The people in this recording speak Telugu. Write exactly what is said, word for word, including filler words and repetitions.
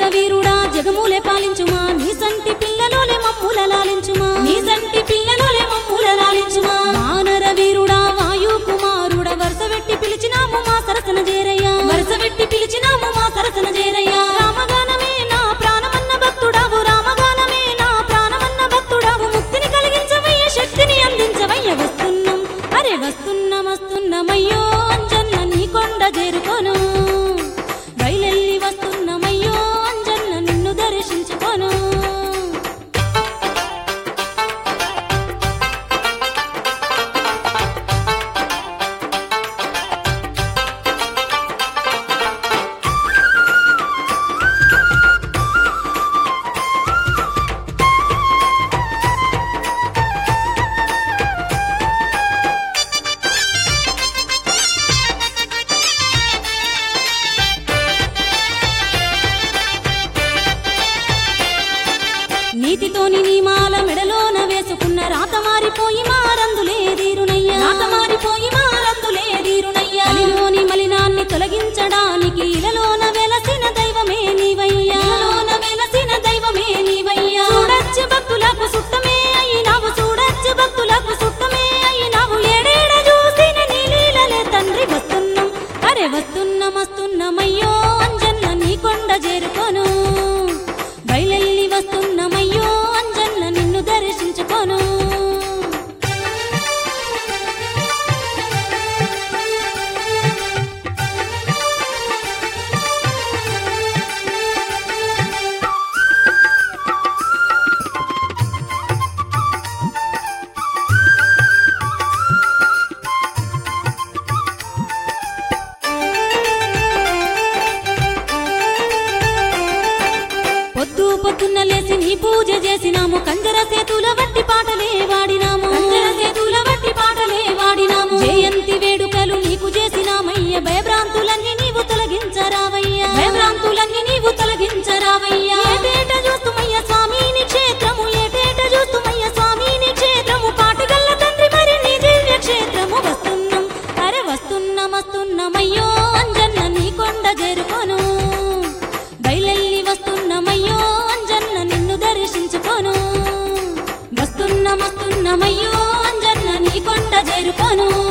వీరుడా జగములే పాలించుమా నీ సంటి పిల్లలోలే మమ్ముల లాలించుమా నీ సంటి పిల్లలోలే మమ్ముల లాలించుమా వానర వీరుడా వాయు కుమారుడా వరుస వెట్టి పిలిచినాము మా సరసన చేరయ్యా వరుస వెట్టి పిలిచినాము మా సరసన చేరయ్యా రామగానమే నా ప్రాణమన్న భక్తుడావు రామగానమే నా ప్రాణమన్న భక్తుడావు ముక్తిని కలిగించవయ్య శక్తిని అందించవయ్య వస్తున్నాం అరే వస్తున్నాం వస్తున్నామయ్యో అంజన్న నీ కొండ చేరుకోను బయలెల్లి వస్తున్నామయ్యో అంజన్న నిన్ను దర్శించుకోను నీతితోని నీ మాల మెడలోన వేసుకున్న రాత మారిపోయి మారందులేదీరునయ్యా రాత మారిపోయి మారందులేదీరునయ్యా కలిలోని మలినాన్ని తొలగించడానికి ఇలలోన వెలసిన దైవమే నీవయ్యా ఇలలోన వెలసిన దైవమే నీవయ్యా చూడచ్చు భక్తులకు సుత్తమే అయినావు చూడచ్చు భక్తులకు సుత్తమే అయినావు ఏడేడ చూసిన నీ లీలలే తండ్రి వస్తున్నాం అరే వస్తున్నాం వస్తున్నామయ్యో అంజన్న నీ కొండ చేరుకోను బయలెల్లి వస్తున్నామయ్యో అంజన్న నిన్ను దర్శించుకోను పొద్దు పొద్దున్న లేసి నీ పూజ చేసినాము కంజర సేతుల వట్టి పాటలే వాడినాము కంజర సేతుల వట్టి పాటలే వాడినాము జయంతి వేడుకలు నీకు చేసినామయ్య భయభ్రాంతులన్నీ నీవు తొలగించరావయ్యా భయభ్రాంతులన్నీ నీవు తొలగించరావయ్యా ఏటేట చూస్తుమయ్య స్వామిని క్షేత్రము ఏటేట చూస్తుమయ్య స్వామిని క్షేత్రము పాటగల్ల తండ్రి మరి నీ దివ్య క్షేత్రము వస్తున్నాం అరే వస్తున్నాం వస్తున్నామయ్యో అంజన్న నీ కొండ చేరుకోను బయలెల్లి వస్తున్నామయ్యో అంజన్న నిన్ను దర్శించుకోను వస్తున్నాం వస్తున్నామయ్యో అంజన్న నీ కొండ చేరుకోను